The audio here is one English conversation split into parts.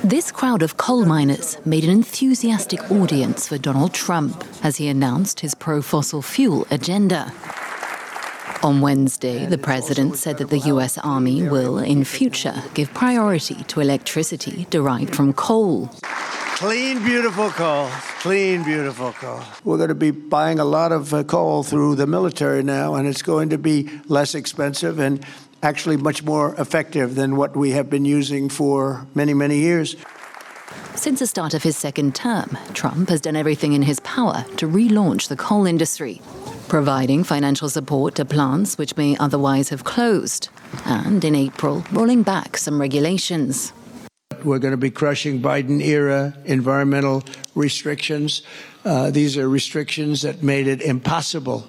This crowd of coal miners made an enthusiastic audience for Donald Trump as he announced his pro-fossil fuel agenda. On Wednesday, the president said that the U.S. Army will, in future, give priority to electricity derived from coal. Clean, beautiful coal. Clean, beautiful coal. We're going to be buying a lot of coal through the military now, and it's going to be less expensive and actually much more effective than what we have been using for many, many years. Since the start of his second term, Trump has done everything in his power to relaunch the coal industry, providing financial support to plants which may otherwise have closed, and in April, rolling back some regulations. We're going to be crushing Biden-era environmental restrictions. These are restrictions that made it impossible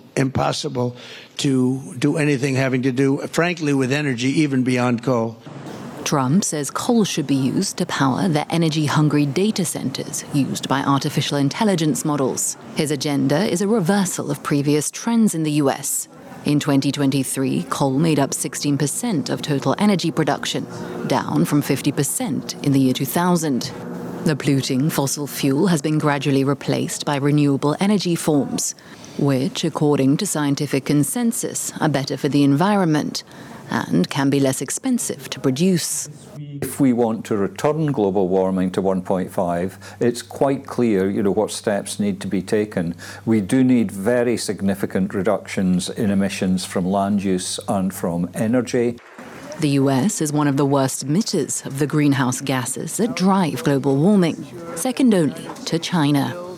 to do anything having to do, frankly, with energy, even beyond coal. Trump says coal should be used to power the energy-hungry data centers used by artificial intelligence models. His agenda is a reversal of previous trends in the U.S. In 2023, coal made up 16% of total energy production, down from 50% in the year 2000. The polluting fossil fuel has been gradually replaced by renewable energy forms, which, according to scientific consensus, are better for the environment and can be less expensive to produce. If we want to return global warming to 1.5, it's quite clear, what steps need to be taken. We do need very significant reductions in emissions from land use and from energy. The US is one of the worst emitters of the greenhouse gases that drive global warming, second only to China.